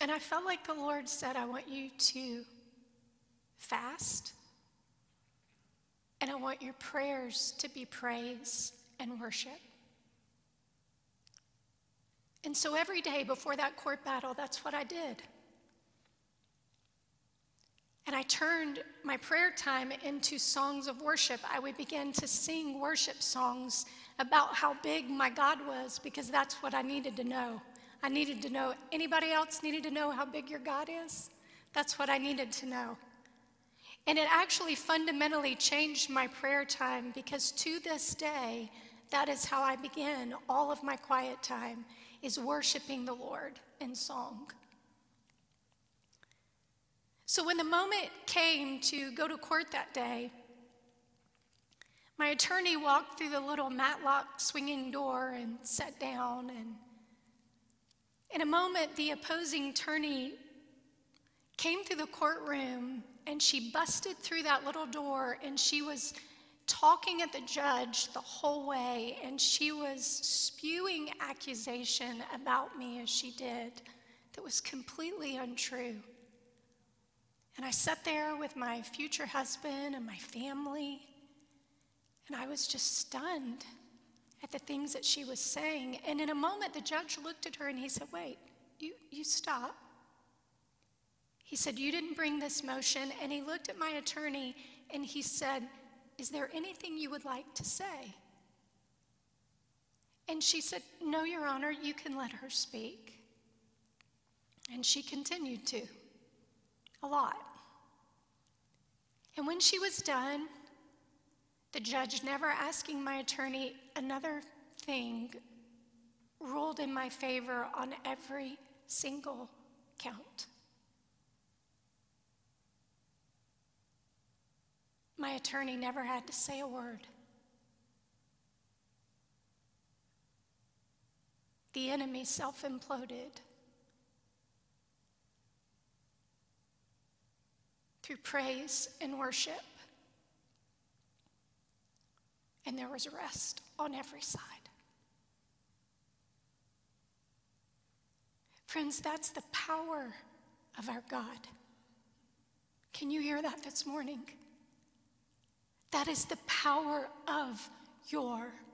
And I felt like the Lord said, I want you to fast, and I want your prayers to be praise and worship. And so every day before that court battle, that's what I did. And I turned my prayer time into songs of worship. I would begin to sing worship songs about how big my God was, because that's what I needed to know. I needed to know. Anybody else needed to know how big your God is? That's what I needed to know. And it actually fundamentally changed my prayer time, because to this day, that is how I begin all of my quiet time, is worshiping the Lord in song. So when the moment came to go to court that day, my attorney walked through the little matlock swinging door and sat down. And in a moment, the opposing attorney came through the courtroom, and she busted through that little door, and she was talking at the judge the whole way, and she was spewing accusation about me as she did that was completely untrue. And I sat there with my future husband and my family, and I was just stunned at the things that she was saying. And in a moment, the judge looked at her and he said, wait, you stop. He said, you didn't bring this motion. And he looked at my attorney and he said, is there anything you would like to say? And she said, no, Your Honor, you can let her speak. And she continued to, a lot. And when she was done, the judge, never asking my attorney another thing, ruled in my favor on every single count. My attorney never had to say a word. The enemy self-imploded through praise and worship. And there was rest on every side. Friends, that's the power of our God. Can you hear that this morning? That is the power of your